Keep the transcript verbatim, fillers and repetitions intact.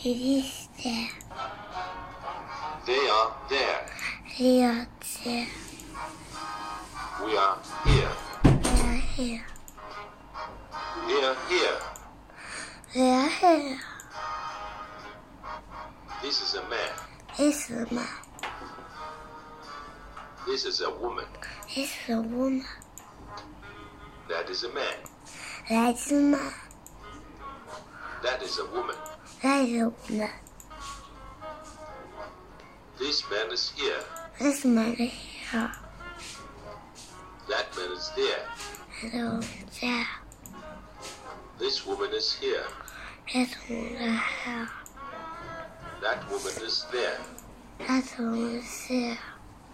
It is there. They are there. They are there. We are here. They are here. We are here. They are here. This is a man. It's a man. This is a woman. It's a woman. That is a man. That's a man. That is a woman. That's a woman. This man is here. This man is here. That man is there. Hello, there. This woman is here. This woman is here. That woman is there. That woman is here.